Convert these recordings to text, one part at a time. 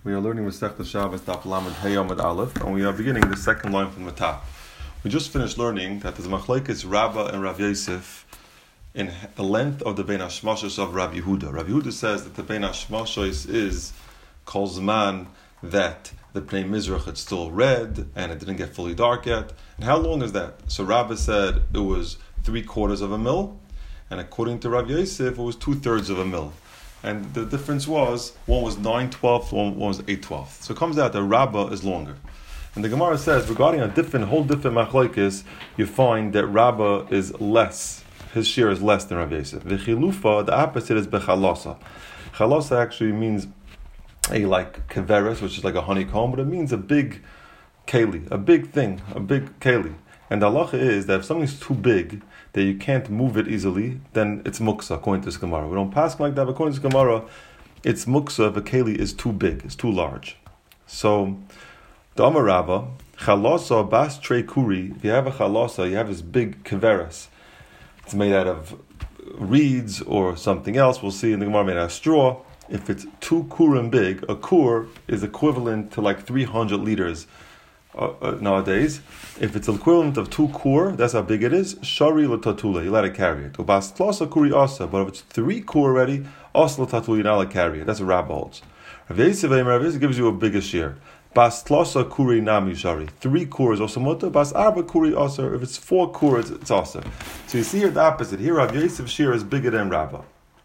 We are learning Masechta Shabbos Daf Lamed Hey Amud Aleph, and we are beginning the second line from the top. We just finished learning that there's a machlekes Rabbah and Rav Yosef in the length of the Bein Hashmashos of Rav Yehuda. Rav Yehuda says that the Bein Hashmashos is Kol Zman that the Pnei Mizrach it's still red and it didn't get fully dark yet. And how long is that? So Rabbah said it was 3/4 of a mil, and according to Rav Yosef it was 2/3 of a mil. And the difference was, one was 9/12, one was 8/12. So it comes out that Rabbah is longer. And the Gemara says, regarding a whole different machlokes, you find that Rabbah is less, his share is less than Rav Yosef. V'chilufa, the opposite is bechalasa. Chalasa actually means like keveres, which is like a honeycomb, but it means a big keli, a big thing, a big keli. And the halacha is that if something's too big, that you can't move it easily, then it's muksa, according to this Gemara. We don't pass like that, but according to this Gemara, it's muksa if a keli is too big, it's too large. So, the Amar Rabbah, chalasa bas trei kuri, if you have a chalasa, you have this big keveres. It's made out of reeds or something else, we'll see in the Gemara, made out of straw. If it's 2 kurim big, a kur is equivalent to like 300 liters nowadays. If it's equivalent of 2 kur, that's how big it is. Shari l'tatula, you let it carry it. Ubas tlasa kuri asa, but if it's 3 kur already, asa l'tatula, you not let it carry it. That's what Rabbah holds. Rav Yosef gives you a bigger share. Bas tlasa kuri nami shari. 3 kur is also mutter. Bas arba kuri asa. If it's 4 kur, it's asa. So you see here the opposite. Here Rav Yosef's share is bigger than Rabbah.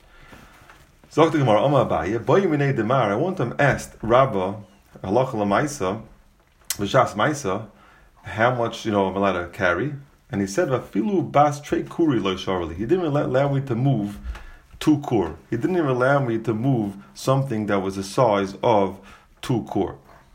So the Gemara, Amar Abaye, Boy Minei Demar, I want them asked Rabbah, halacha l'maisa, v'shas maisa, how much I'm allowed to carry, and he said, "Vafilu bas trei kuri lo sharli." He didn't allow me to move 2 kur. He didn't even allow me to move something that was the size of 2 kur.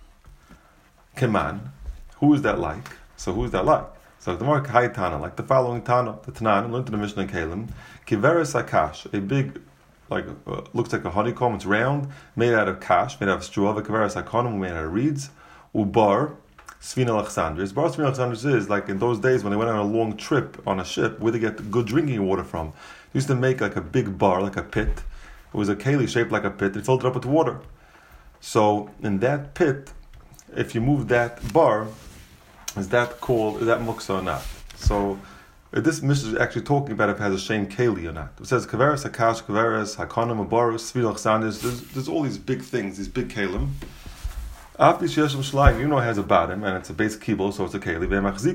Keman, who is that like? So who is that like? So the Gemara Kai Tana, like the following Tana, the Tanan, learned in the Mishnah Kalim, Kiveres Akash, a big, looks like a honeycomb, it's round, made out of kash, made out of straw, Kiveres Akanim, made out of reeds, Ubar, Svina Alexandris. Bar Svina Alexandris is like in those days when they went on a long trip on a ship, where they get good drinking water from. They used to make like a big bar, like a pit. It was a keli shaped like a pit. They filled it up with water. So in that pit, if you move that bar, is that muksa or not? So this Mishnah is actually talking about if it has a shame keli or not. It says kaveres, hakash, kaveres, hakonim, abarus, svina alexandris. There's all these big things, these big kelim. After Shesham Shalaim, it has a bottom, and it's a base kibble, so it's a keli.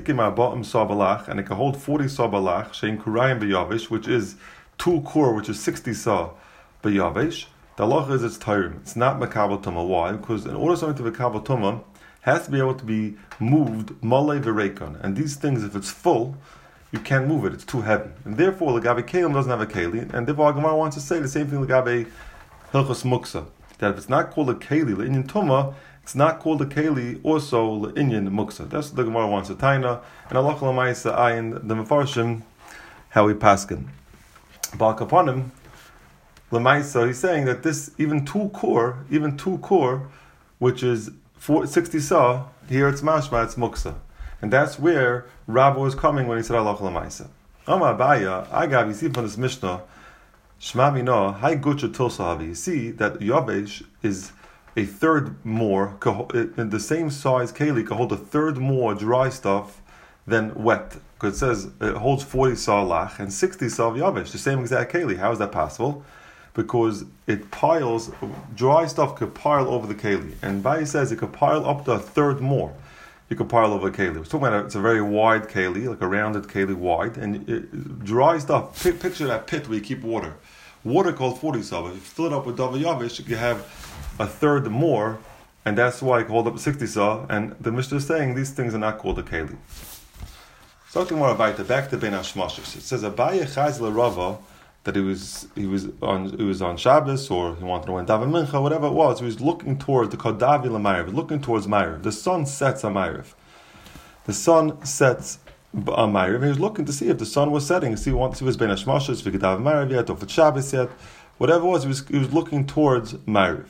And it can hold 40 saw balach, shein kurayim beyavish, which is 2 kur, which is 60 saw beyavish. The halacha is it's tiring. It's not makabel tuma. Why? Because in order for something to be makabel tuma, has to be able to be moved malay v'reikon. And these things, if it's full, you can't move it. It's too heavy. And therefore, the gabe kelim doesn't have a keli. And therefore, Gemara wants to say the same thing. The gabe hilchos muksa, that if it's not called a keli le'inyan tuma, it's not called a keli, also le'inyan muksa. That's what the Gemara wants to taina. And Allah l'maisa ayin the mefarshim how we paskin. Bal kapanim l'maisa, he's saying that this even 2 kur, which is 60 saw, here it's mashma, it's muksa. And that's where Rabbah was coming when he said Allah l'maisa. Amar Abaya, I got you see from this Mishnah, Shma Mino, Hai Gucha Tilsahavi. You see that Yavesh is a third more, in the same size keli, can hold a third more dry stuff than wet. Because it says it holds 40 saw lach and 60 saw Yavesh, the same exact keli. How is that possible? Because it piles, dry stuff could pile over the keli. And Bai says it could pile up to a third more. You could pile over a keli. We're talking about it's a very wide keli, like a rounded keli wide. And dry stuff, picture that pit where you keep water. Water called 40 saw. If you fill it up with Dava Yavish, you have a third more, and that's why I called up 60 saw. And the Mishnah is saying these things are not called a keli. So talking more about it, back to Bein Hashmashos. It says Abaye Chazle Rava that he was on Shabbos, or he wanted to win Daven Mincha, whatever it was. He was looking towards the Kodavi LaMayrav, looking towards Mayrav. The sun sets on Mayrav. The sun sets on Mayrav, and he was looking to see if the sun was setting. He wanted to see if it was Bein Hashmashos, if he could Daven Mayrav yet, or if it's Shabbos yet. Whatever it was, he was looking towards Mayrav.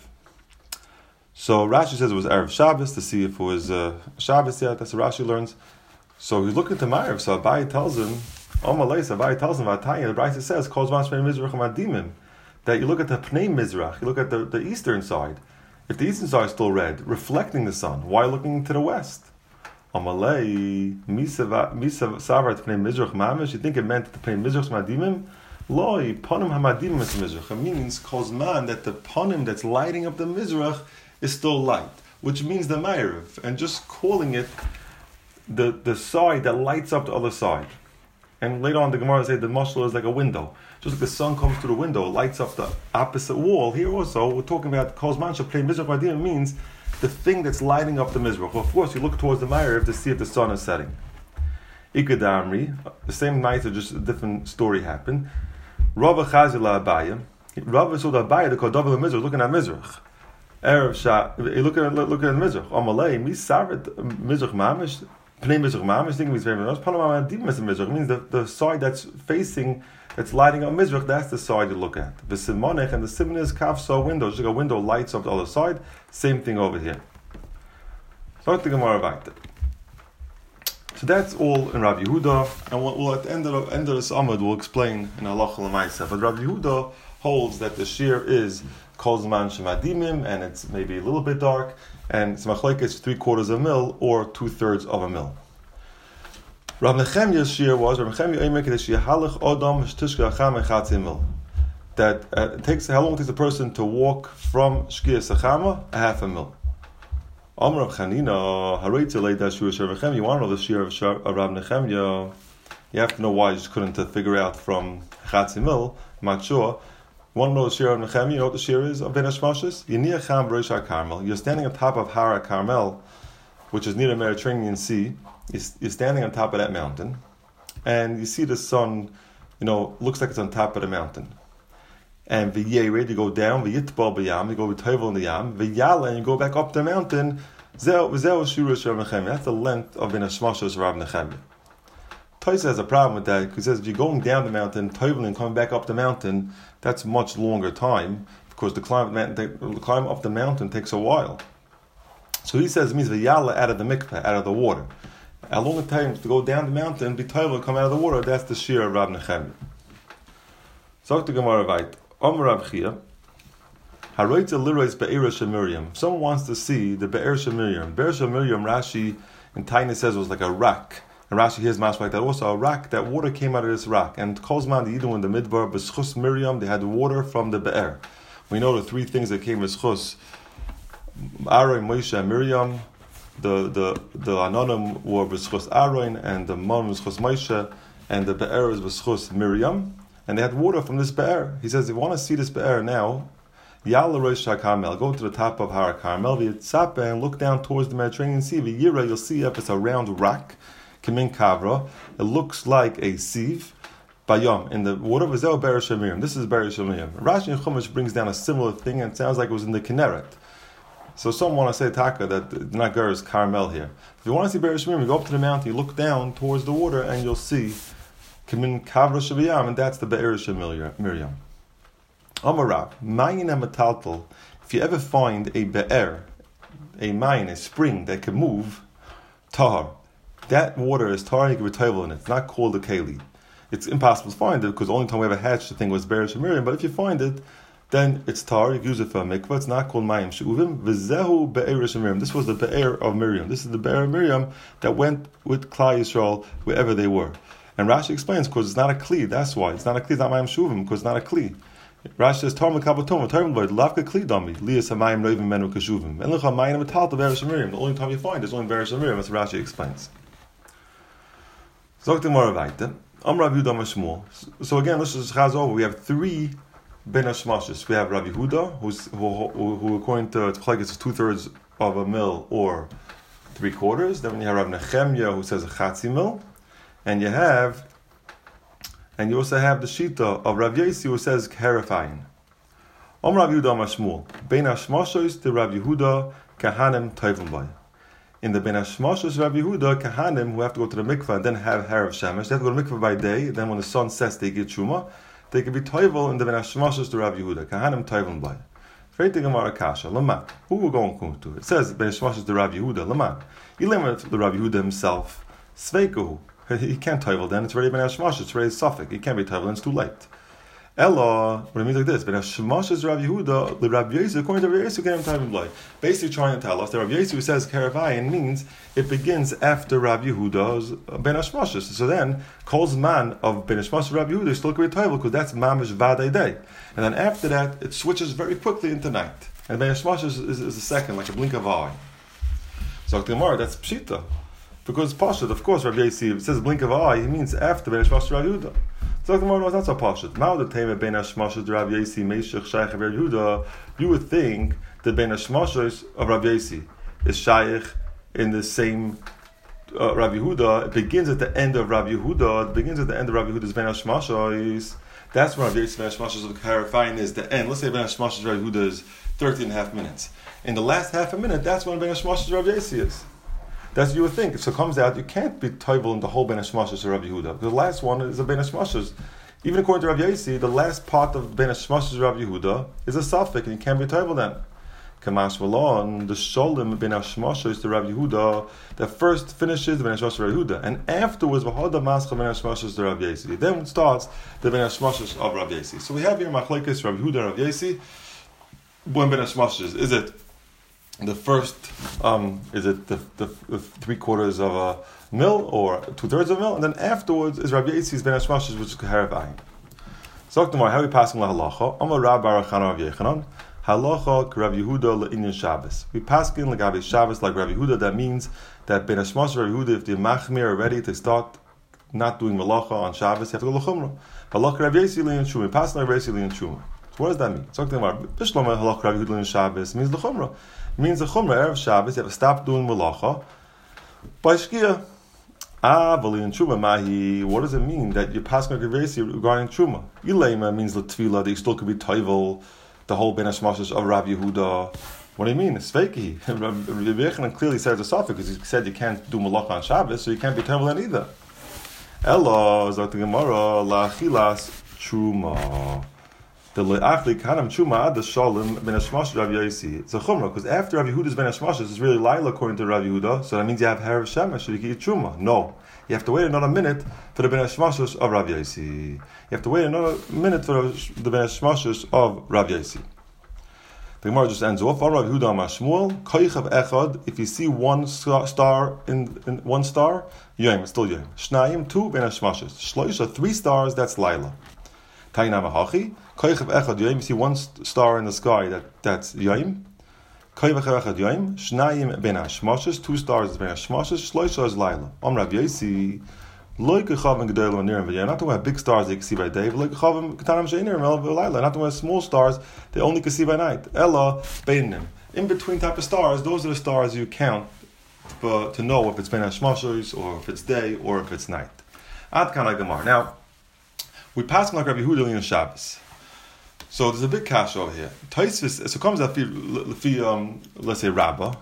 So Rashi says it was Erev Shabbos to see if it was Shabbos yet. That's what Rashi learns. So he's looking to Mayrav. So Abaye tells him, Abaye tells him, the Brisa says, that you look at the Pnei Mizrach, you look at the eastern side, if the eastern side is still red, reflecting the sun, why looking to the west? Amalei, Misa Savart Pnei Mizrach Mamish, you think it meant the Pnei Mizrach Madimim? Loi, Panim Hamadimim is Mizrach. It means, Kozman, that the Panim that's lighting up the Mizrach is still light, which means the Ma'ariv, and just calling it the side that lights up the other side. And later on, the Gemara says the mashal is like a window. Just like the sun comes through the window, lights up the opposite wall. Here also, we're talking about Kozman Shapnei Mizrach Madimim means the thing that's lighting up the Mizrach. Well, of course, you look towards the Ma'ariv to see if the sun is setting. Ikadamri, the same night, just a different story happened. Rava Chazila Abaya. Rava saw the Abaya, the Kodav of the Mizrach, looking at Mizrach. Erev Shah, looking at the Mizrach. Amalei, Misavet Mizrach Mamish, Pnei Mizrach Mamish, thinking he's very much. Panama Dim Mizrach means the side that's facing, that's lighting up Mizrach, that's the side you look at. The Simonech and the Simon is Kafsa window, just like a window lights up the other side. Same thing over here. So that's all in Rav Yehuda, and we'll at the end of this Amud we'll explain in Halacha L'Maaseh. But Rav Yehuda holds that the shear is Kol Zman Shemadimim, and it's maybe a little bit dark, and it's machlekes 3/4 of a mil or 2/3 of a mil. Rav Nechemiah's shear was Rav Nechemiah Eimek Halach Odam Shtishka Acham Echatzi Mil. That it takes how long it takes a person to walk from Shkia Sachama, a half a mil. Amar Rav Chanina Hareitze Leida Shur Rav Nechemiah. You want to know the shear of Rav Nechemiah? You have to know why you just couldn't figure out from Chatzi Mil. I'm not sure. You want to know the shear of Nechemiah? You know what the shear is of Ben Hashmashis? Yiniacham B'Reish HaKarmel. You're standing on top of Har HaKarmel, which is near the Mediterranean Sea. You're standing on top of that mountain, and you see the sun, looks like it's on top of the mountain. And v'yered, you go down, v'yitbal b'yam, you go v'toivel in the yam, v'yala, and you go back up the mountain. Zeh shurish Rav Nechemiah. That's the length of Ben Hashmashis Rav Nechemiah. Taisa has a problem with that, because he says if you're going down the mountain, toivel and coming back up the mountain, that's much longer time, because the climb up the mountain takes a while. So he says it means v'yala out of the mikveh, out of the water. How long it takes to go down the mountain, be toivel and come out of the water, that's the shear of Rav Nechemiah. So the Gemara writes, Amar Rav Chia, Haroitze lirois be'er Miriam. If someone wants to see the be'er Miriam, Rashi in Taina says it was like a rock. And Rashi hears mash like that. Also a rock, that water came out of this rock. And Kozman, the Yidden in the Midbar, B'schus Miriam, they had water from the be'er. We know the three things that came B'schus, Aaron, Moshe, and Miriam. The Anonim were B'schus Aaron, and the Mon was B'schus Moshe, and the be'er is B'schus Miriam. And they had water from this be'er. He says, if you want to see this be'er now, Yal Rosh HaKarmel, go to the top of Har HaKarmel, v'yitzapeh, and look down towards the Mediterranean Sea. V'yira, you'll see if it's a round rock, Kimin Kavra. It looks like a sieve. Bayom, in the water, v'zeo be'er Shemirim. This is be'er Shemirim. Rashi and Chumash brings down a similar thing, and it sounds like it was in the Kinneret. So some want to say, Taka, that the Nagar is Carmel here. If you want to see be'er Shemirim, you go up to the mountain, you look down towards the water, and you'll see Kimin Kavra Shaviyam, and that's the be'er Miriam. Amarav, Mayin Amataltal, if you ever find a be'er, a mayin, a spring that can move, tahar, that water is tahar, and you can be toivel in it. It's not called a keli. It's impossible to find it, because the only time we ever hatched the thing was be'er Miriam, but if you find it, then it's tahar, you can use it for a mikvah. It's not called mayim she'uvim. V'zehu be'er Miriam. This was the be'er of Miriam. This is the be'er of Miriam that went with Klal Yisrael wherever they were. And Rashi explains, because it's not a kli, that's why. It's not a kli, it's not mayim shuvim, because it's not a kli. Rashi says, Tar mekabatom, Tar mekabatom, lavka kli dami, liyas hamayim noivim menu kashuvim. And look, hamayim metal to Be'er Miriam. The only time you find is only Be'er Miriam, as Rashi explains. So again, let's just chaz over. We have three Ben Hashmashis. We have Rav Yehuda, who according to Tzchak, is 2/3 of a mil or 3/4. Then you have Rav Nechemiah, who says a chatzi mil. And you also have the Shita of Rav Yesi, who says Kerafayin. Rav Yehuda Mashmul. Ben Hashmashos to Rav Yehuda Kahanim Toivim. In the Ben Hashmashos Rav Yehuda, Kahanim, who have to go to the mikvah and then have Harav Shemesh, they have to go to the mikvah by day, then when the sun sets they get Shuma, they can be Toivel in the Ben Hashmashos to Rav Yehuda, Kahanim Toivim Bay. Freitig Gemara Kasha, Lama. Who we're going to? It says Ben Hashmashos to Rav Yehuda, Lama. He limited the Rav Yehuda himself, Sveikuhu. He can't toivel then, it's already Ben Hashmashos, it's already Suffolk. He can't be toivel, it's too late. Ella, what it means like this, Ben Hashmashas Rav Yehuda, the Rav Yosef, according to Rav Yosef, basically trying to tell us that Rav Yosef, who says Karavayin, means it begins after Rav Yehuda's Ben Hashmashas. So then, Kol's man of Ben Hashmashas Rav Yehuda is still going to be because that's Mamish Vadei Day. And then after that, it switches very quickly into night. And Ben Hashmashas is a second, like a blink of an eye. So Gemara, that's Pshita. Because Pashut, of course, Rav Yosef, it says blink of an eye, he means after Ben Hashmashas Rav Yehuda. So the Gemara was not so Pashut. You would think that Ben Hashmashas of Rav Yosef is Shaykh in the same Rav Yehuda. It begins at the end of Rav Yehuda. It begins at the end of Rav Yehuda's Ben Hashmashas. That's when Rav Yosef Ben Hashmashas of Karavayin is the end. Let's say Ben Hashmashas Rav Yehuda is 13.5 minutes. In the last half a minute, that's when Ben Hashmashas Rav Yosef is. That's what you would think. So it comes out, you can't be toivel in the whole Ben Hashmashas of Rav Yehuda. The last one is a Ben Hashmashas. Even according to Rav Yosef, the last part of Ben Hashmashas of Rav Yehuda is a suffix, and you can't be toivel then. Kamash Malon, the Sholem Ben Hashmashas to Rav Yehuda, that first finishes the Ben Hashmashas of Rav Yehuda, and afterwards, V'hoda Mascha Ben Hashmashas to Rav Yosef. Then starts the Ben Hashmashas of Rav Yosef. So we have here Machlokes Rav Yehuda and Rav Yosef. When Ben Hashmashas, is it the first, is it the 3/4 of a mil or 2/3 of a mil, and then afterwards is Rabbi Yosef's Ben Hashmashas, which is Kaharavayin. So how are we passing la halacha? Amar Rab Barachana Rav Yechanan halacha Rav Yehuda le'inyan Shabbos. We pass in legabe Shabbos like Rav Yehuda. That means that Ben Hashmashas Rav Yehuda, if the machmir are ready to start not doing malacha on Shabbos, you have to go l'chumrah. Halacha Rav Yosef le'inyan Shuma. Pass like Rav Yosef le'inyan Shuma. So what does that mean? So Bishlama halacha Rav Yehuda le'inyan Shabbos means l'chumrah. It means the chumrah erev Shabbos. You have to stop doing malacha by shkia. V'li'in truma mahi. What does it mean that you're passing like Rav Yosef regarding truma? Ileima means l'tfila that you still could be toivel the whole Ben Hashmashas of Rav Yehuda. What do you mean? It's fakey. Rav Yechanan clearly says a suffix because he said you can't do malacha on Shabbos, so you can't be toivel then either. Ella zot Gemara la'achilas truma. The le'achli kanam truma ad shalom Ben Hashmashas Rav Yosef. It's a chumrah because after Rav Yehuda's Ben Hashmashas is really Laila according to Rav Yehuda, so that means you have Harav Shemesh, so you can eat truma. No. You have to wait another minute for the Ben Hashmashas of Rav Yosef. You have to wait another minute for the Ben Hashmashas of Rav Yosef. The Gemara just ends off. Rav Yehuda Amar Shmuel, Koichav Echad, if you see one star in 1 star, Yom, it's still Yom. Shnayim, 2 Ben Hashmashas. Shloisha, 3 stars, that's Laila. Tainam Hachi, Koichav Echad Yom, you see 1 star in the sky, that's Yom. Koichav Echad Yom, Shnayim Ben Hashmashas, 2 stars is Ben Hashmashas, Shloisha is Laila. Rav Yosef, not talking about big stars they can see by day, not talking about small stars they only can see by night. Ella beinim. In between type of stars, those are the stars you count to know if it's Ben Hashmashos or if it's day or if it's night. Ad Kana Gemar. Now, we pass like Rabbi Yehuda on Shabbos. So there's a big kasha over here. Taisvis, so it comes out let's say Rabbah,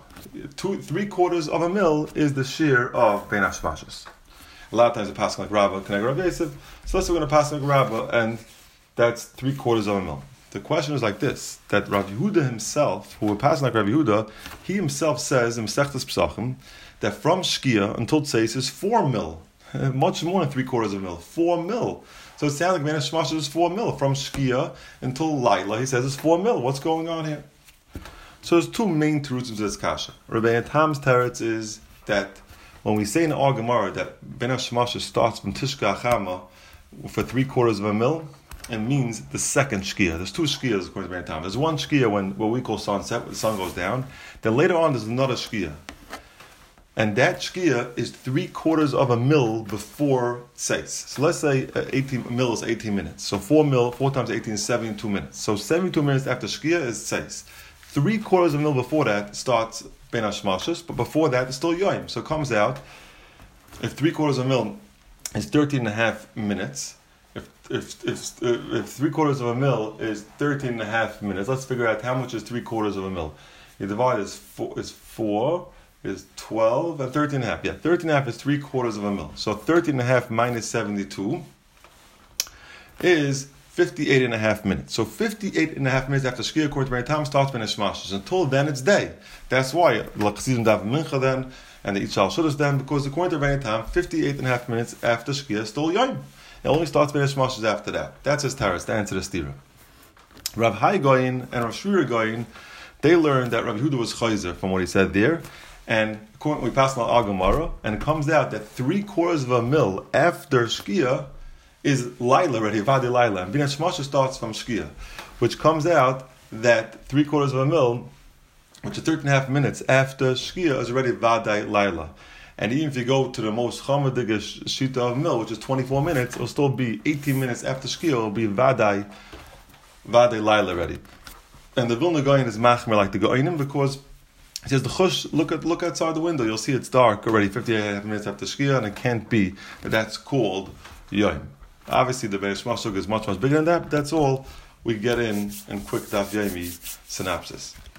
3/4 of a mil is the shear of Ben Hashmashos. A lot of times we pass like Rabbah, Keneg Rav Yosef. So let's say we're going to pass like Rabbah, and that's 3/4 of a mil. The question is like this: that Rav Yehuda himself, who we're passing like Rav Yehuda, he himself says in Masechtas Pesachim that from Shkia until Tzeis is 4 mil, much more than 3/4 of a mil, 4 mil. So it sounds like Ben Hashmashas is 4 mil from Shkia until Laila. He says it's 4 mil. What's going on here? So there's 2 main truths of this kasha. Rabbi Tam's teretz is that when we say in our Gemara that Ben Hashmashas starts from Tishka Achama for 3/4 of a mil, it means the second Shkia. There's 2 Shkias according to Ben Tam. There's one Shkia when what we call sunset, when the sun goes down. Then later on there's another Shkia. And that Shkia is 3/4 of a mil before Tzeis. So let's say 18 mil is 18 minutes. So 4 times 18 is 72 minutes. So 72 minutes after Shkia is Tzeis. 3/4 of a mil before that starts Ben Hashmashas, but before that it's still Yom. So it comes out, if 3/4 of a mil is 13.5 minutes, if 3/4 of a mil is 13.5 minutes, let's figure out how much is 3/4 of a mil. You divide is 4 is 12 and 13.5. Yeah, 13.5 is 3/4 of a mil. So 13.5 minus 72 is 58.5 minutes. So 58.5 minutes after Shkia, according to Ben Tam, starts Ben Hashmashas. Until then, it's day. That's why L'Chassidim Dav Mincha then, and the Itzal Shudas then, because according to Ben Tam, 58.5 minutes after Shkia is still Yom. It only starts Bein Hashmashos after that. That's his Taras, the answer to Stira. Rav Hai Goyin and Rav Shvira Goyin, they learned that Rav Yehuda was chayzer from what he said there, and we pass on Al-Gemara, and it comes out that 3/4 of a mil after Shkia is Laila already, Vadi Laila, and Bein Hashmashos starts from Shkia, which comes out that 3/4 of a mil, which is 13.5 minutes after Shkia, is already Vadi Laila. And even if you go to the most chamadige shita of mil, which is 24 minutes, it'll still be 18 minutes after Shkia, it'll be Vadi Laila already. And the Vilna Goyin is machmer like the Goyinim because he says the chush, look outside the window, you'll see it's dark already 58 minutes after Shkia, and it can't be that that's called Yom. Obviously the Bein Hashmashos is much bigger than that, but that's all we get in quick Daf Yomi synopsis.